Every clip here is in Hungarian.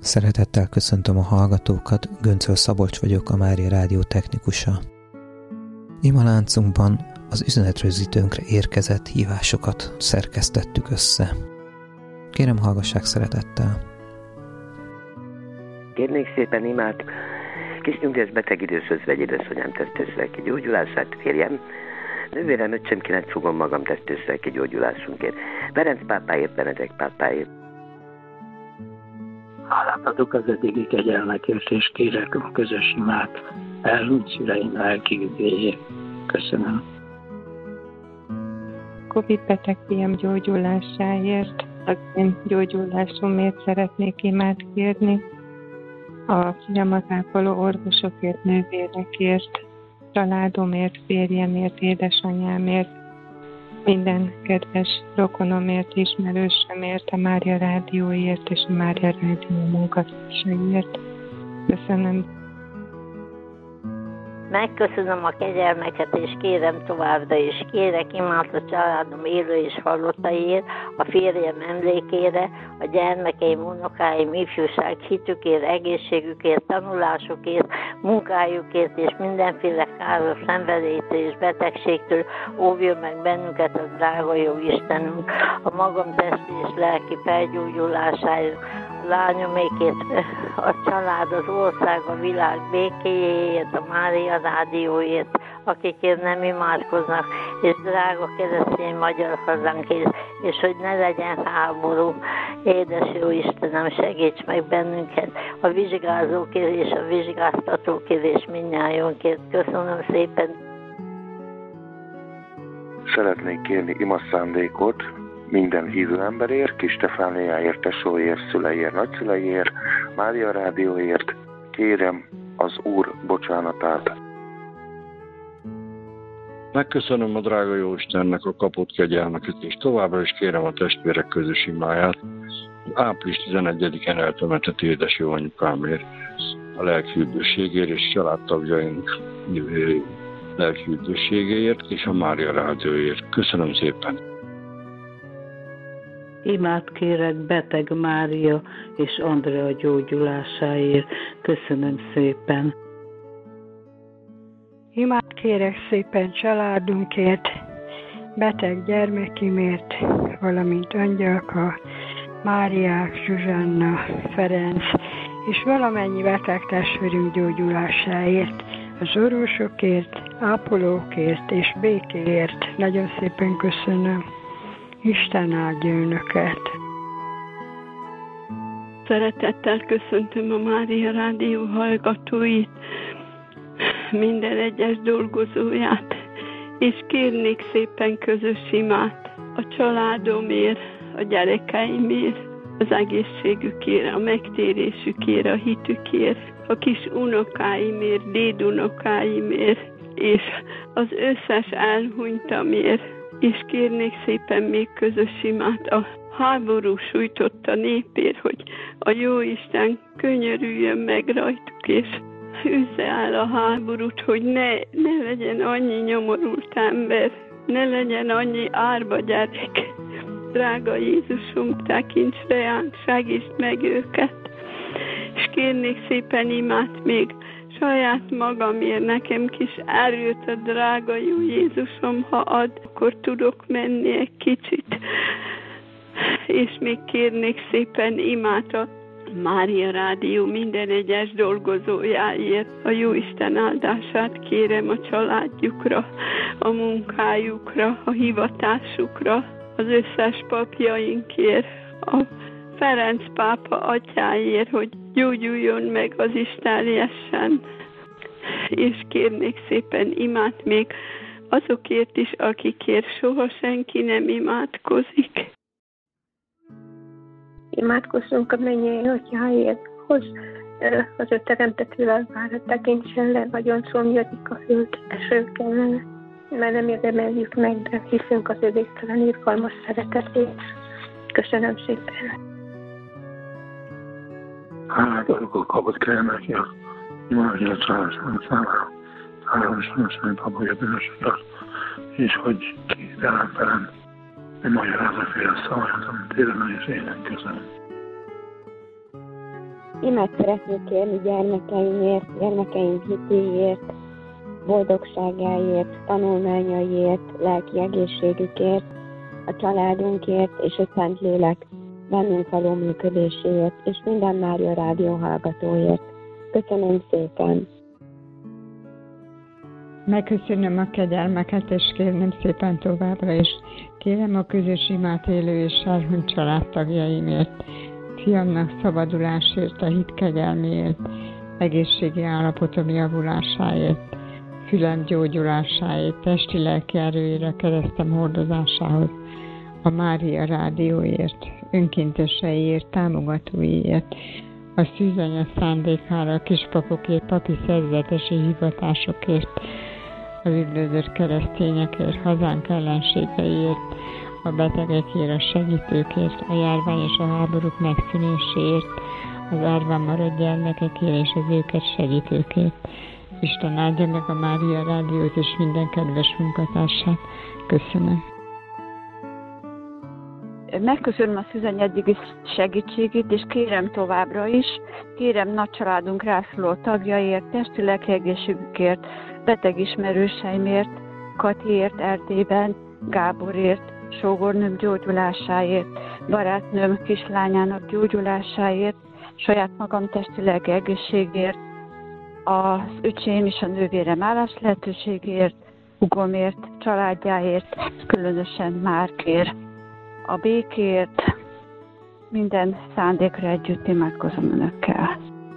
Szeretettel köszöntöm a hallgatókat, Göncöl Szabolcs vagyok, a Mária Rádió technikusa. Ima láncunkban az üzenetrögzítőnkre érkezett hívásokat szerkesztettük össze. Kérem, hallgassák szeretettel. Kérnék szépen imát, kis nyugdíjas beteg időszöz vegy édesanyám testőszlelki gyógyulását, férjem. Nővérem, öcsém, 9 fogom magam testőszlelki gyógyulásunkért. Ferenc pápáért, Benedek pápáért. Hálát adok az eddigi kegyelmekért, és kérek a közös imát elhunyt szüleim lelki üdvéjét. Köszönöm. Covid-beteg fiam gyógyulásáért, az én gyógyulásomért szeretnék imát kérni. A fiamat ápoló orvosokért, nővérekért, családomért, férjemért, édesanyámért, minden kedves rokonomért, ismerősömért, a Mária Rádióért és a Mária Rádió munkatársaiért. Köszönöm. Megköszönöm a kegyelmeket, és kérem továbbra is. Kérek imát a családom élő és halottaiért, a férjem emlékére, a gyermekeim, unokáim, ifjúság hitükért, egészségükért, tanulásukért, munkájukért és mindenféle káros szenvedélytől és betegségtől óvjon meg bennünket a drága jó Istenünk. A magam testi és lelki felgyógyulásáért, a lányomékért, a család, az ország, a világ békéjéért, a Mária Rádióért, akikért nem imádkoznak, és drága keresztény magyar hazánkért, és hogy ne legyen háború. Édes jó Istenem, segíts meg bennünket, a vizsgázókért és a vizsgáztatókért és mindnyájunkért. Köszönöm szépen. Szeretnék kérni imaszándékot minden hívő emberért, Kis Stefániáért, tesóért, szüleiért, nagyszüleiért, Mária Rádióért. Kérem az Úr bocsánatát. Megköszönöm a drága Jóistennek a kapott kegyelmeket, és továbbra is kérem a testvérek közös imáját. Április 11-en eltemetett édes jó anyukámért, a lelkiüdvösségért és családtagjaink lelkiüdvösségéért és a Mária Rádióért. Köszönöm szépen! Imát kérek beteg Mária és Andrea gyógyulásáért. Köszönöm szépen! Imát kérek szépen családunkért, beteg gyermekimért, valamint Angyalka, Máriák, Zsuzsanna, Ferenc, és valamennyi beteg testvérünk gyógyulásáért, az orvosokért, ápolókért és békéért. Nagyon szépen köszönöm. Isten áldja önöket! Szeretettel köszöntöm a Mária Rádió hallgatóit, minden egyes dolgozóját, és kérnék szépen közös imát a családomért, a gyerekeimért, az egészségükért, a megtérésükért, a hitükért, a kis unokáimért, dédunokáimért, és az összes elhunytamért, és kérnék szépen még közös imát a háború sújtotta népért, hogy a Jóisten könyörüljön meg rajtuk, és üzze el a háborút, hogy ne legyen annyi nyomorult ember, ne legyen annyi árva gyerek. Drága Jézusom, tekints reánk, segítsd meg őket. És kérnék szépen imát még saját magamért, nekem kis erőt a drága jó Jézusom, ha ad, akkor tudok menni egy kicsit. És még kérnék szépen imát a Mária Rádió minden egyes dolgozójáért. A Jóisten áldását kérem a családjukra, a munkájukra, a hivatásukra, az összes papjainkért, a Ferenc pápa atyáért, hogy gyógyuljon meg az is teljesen. És kérnék szépen imát még azokért is, akikért soha senki nem imádkozik. Imádkozzunk a mennyei atyáért, az ő teremtett világára tekintsen le, nagyon szomjadik a föld esők ellen, mert nem érdemeljük meg, de hiszünk az ő végtelen irgalmas szeretetét. Köszönöm szépen! Hálát adok a kapott kegyelmekért, imádja a családom számára, hálámosan szerint abban jöttőnösöket, és hogy kérelem velem, nem magyarázza fél szavakat, amit érdemelni és ének. Köszönöm. Imát szeretnék kérni gyermekeimért, gyermekeim hitéért, boldogságáért, tanulmányaiért, lelki egészségükért, a családunkért és a Szentlélek bennünk való működéséért, és minden Mária Rádió hallgatóért. Köszönöm szépen! Megköszönöm a kegyelmeket, és kérnem szépen továbbra is. Kérem a közös imát élő és elhunyt családtagjaimért, fiamnak szabadulásért, a hit kegyelméért, egészségi állapotom javulásáért, fülem gyógyulásáért, testi-lelki erőére, keresztem hordozásához, a Mária Rádióért, önkénteseiért, támogatóiért, a szűzanya szándékára, a kispapokért, papi szerzetesi hivatásokért, az üldözött keresztényekért, hazánk ellenségeiért, a betegekért, a segítőkért, a járvány és a háborúk megszűnéséért, az árván maradt gyermekekért és az őket segítőkért. Isten áldja meg a Mária Rádiót és minden kedves munkatársát. Köszönöm. Megköszönöm a szüzeny eddigi segítségét, és kérem továbbra is, kérem nagycsaládunk rászoruló tagjaért, testi-lelki egészségükért, beteg ismerőseimért, Katiért Erdélyben, Gáborért, sógornőm gyógyulásáért, barátnőm kislányának gyógyulásáért, saját magam testi-lelki egészségért, az öcsém és a nővérem állás lehetőségért, hugomért, családjáért, különösen Márkért, a békért, minden szándékra együtt imádkozom önökkel.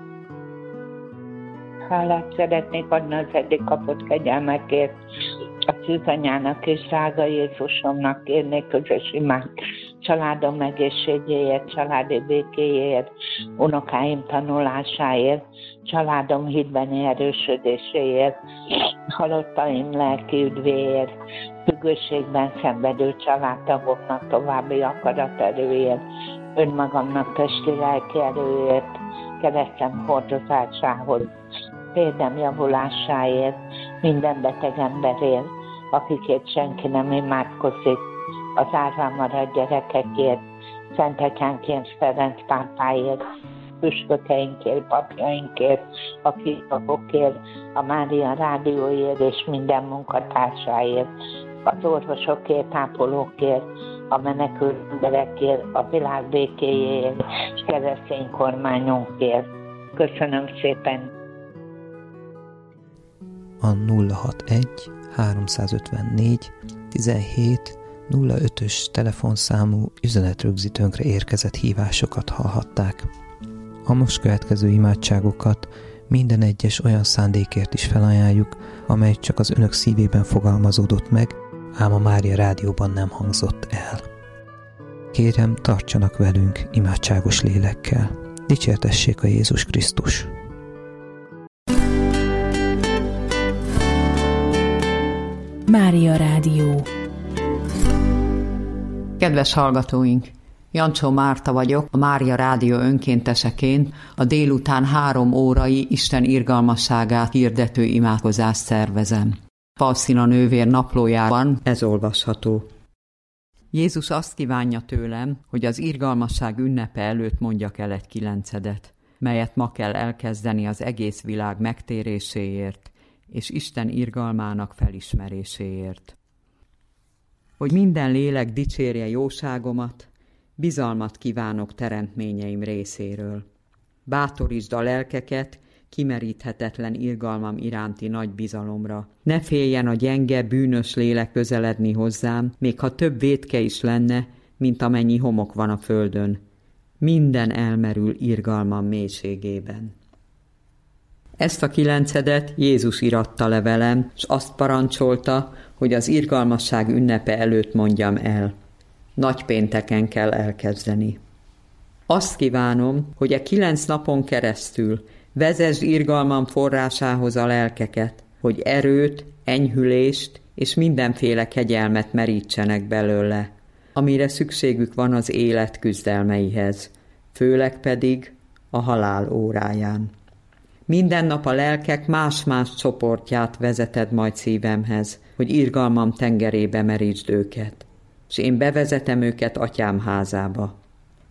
Hálát szeretnék adni az eddig kapott kegyelmekért, a szűzanyának és drága Jézusomnak kérnék közös imát, családom egészségéért, családi békéért, unokáim tanulásáért, családom hitbeni erősödéséért, halottaim lelki üdvéért, függőségben szenvedő családtagoknak további akaraterőért, önmagamnak testi-lelki erőért, keresztem hordozásához, példám javulásáért, minden beteg emberért, akikért senki nem imádkozik, az árván maradt gyerekekért, Szent Atyánkért, Ferenc pápáért, püspökeinkért, papjainkért, a kispapokért, a Mária Rádióért és minden munkatársáért, az orvosokért, ápolókért, a menekült emberekért, a világ békéjéért, és keresztény kormányunkért. Köszönöm szépen! A 061 354 17 05-ös telefonszámú üzenetrögzítőnkre érkezett hívásokat hallhatták. A most következő imádságokat minden egyes olyan szándékért is felajánljuk, amely csak az önök szívében fogalmazódott meg, ám a Mária Rádióban nem hangzott el. Kérem, tartsanak velünk imádságos lélekkel. Dicsértessék a Jézus Krisztus! Mária Rádió. Kedves hallgatóink! Jancsó Márta vagyok, a Mária Rádió önkénteseként a délután 3 órai Isten irgalmasságát hirdető imádkozást szervezem. Falszina nővér naplójában ez olvasható. Jézus azt kívánja tőlem, hogy az irgalmasság ünnepe előtt mondjak el egy 9, melyet ma kell elkezdeni az egész világ megtéréséért és Isten irgalmának felismeréséért. Hogy minden lélek dicsérje jóságomat, bizalmat kívánok teremtményeim részéről. Bátorítsd a lelkeket kimeríthetetlen irgalmam iránti nagy bizalomra. Ne féljen a gyenge, bűnös lélek közeledni hozzám, még ha több vétke is lenne, mint amennyi homok van a földön. Minden elmerül irgalmam mélységében. Ezt a 9 Jézus íratta le velem, s azt parancsolta, hogy az irgalmasság ünnepe előtt mondjam el. Nagypénteken kell elkezdeni. Azt kívánom, hogy a 9 napon keresztül vezesd irgalmam forrásához a lelkeket, hogy erőt, enyhülést és mindenféle kegyelmet merítsenek belőle, amire szükségük van az élet küzdelmeihez, főleg pedig a halál óráján. Minden nap a lelkek más-más csoportját vezeted majd szívemhez, hogy irgalmam tengerébe merítsd őket, és én bevezetem őket Atyám házába.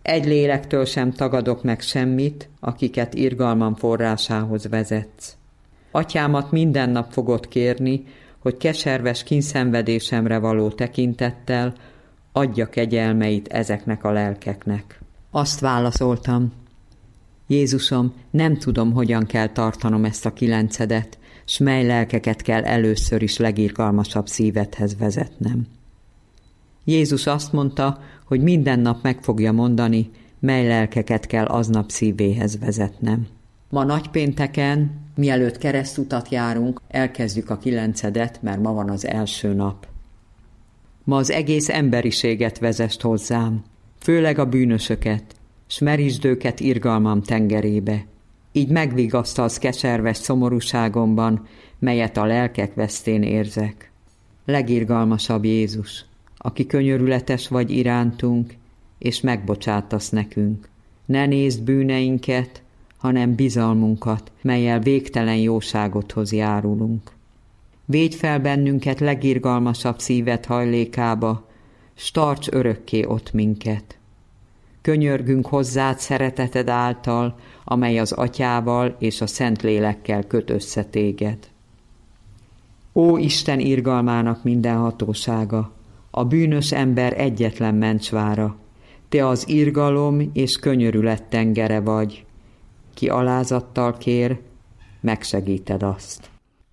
Egy lélektől sem tagadok meg semmit, akiket irgalmam forrásához vezetsz. Atyámat minden nap fogod kérni, hogy keserves kínszenvedésemre való tekintettel adja kegyelmeit ezeknek a lelkeknek. Azt válaszoltam: Jézusom, nem tudom, hogyan kell tartanom ezt a 9, s mely lelkeket kell először is legirgalmasabb szívedhez vezetnem. Jézus azt mondta, hogy minden nap meg fogja mondani, mely lelkeket kell aznap szívéhez vezetnem. Ma nagypénteken, mielőtt keresztutat járunk, elkezdjük a 9, mert ma van az első nap. Ma az egész emberiséget vezest hozzám, főleg a bűnösöket, s merítsd őket irgalmam tengerébe. Így megvigasztalsz keserves szomorúságomban, melyet a lelkek vesztén érzek. Legirgalmasabb Jézus, aki könyörületes vagy irántunk, és megbocsátasz nekünk. Ne nézd bűneinket, hanem bizalmunkat, mellyel végtelen jóságodhoz járulunk. Védj fel bennünket legirgalmasabb szíved hajlékába, s tarts örökké ott minket. Könyörgünk hozzád szereteted által, amely az Atyával és a Szentlélekkel köt össze téged. Ó Isten irgalmának minden hatósága, a bűnös ember egyetlen mencsvára, te az irgalom és könyörület tengere vagy, ki alázattal kér, megsegíted azt.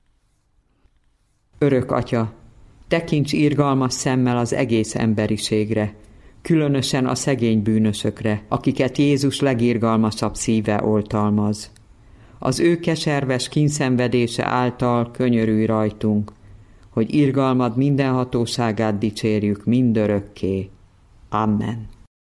Örök Atya, tekints irgalmas szemmel az egész emberiségre, különösen a szegény bűnösökre, akiket Jézus legirgalmasabb szíve oltalmaz. Az ő keserves kínszenvedése által könyörülj rajtunk, hogy irgalmad minden hatóságát dicsérjük mindörökké. Amen.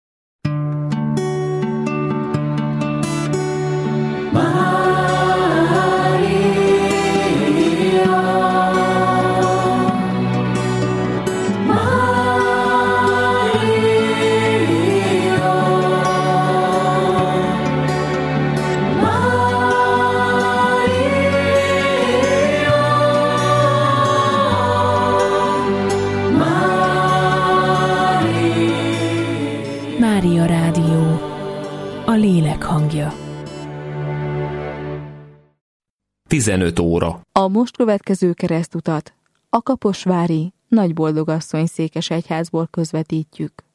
Mária Rádió, a lélek hangja. 15 óra. A most következő keresztutat a Kaposvári Nagyboldogasszony székesegyházból közvetítjük.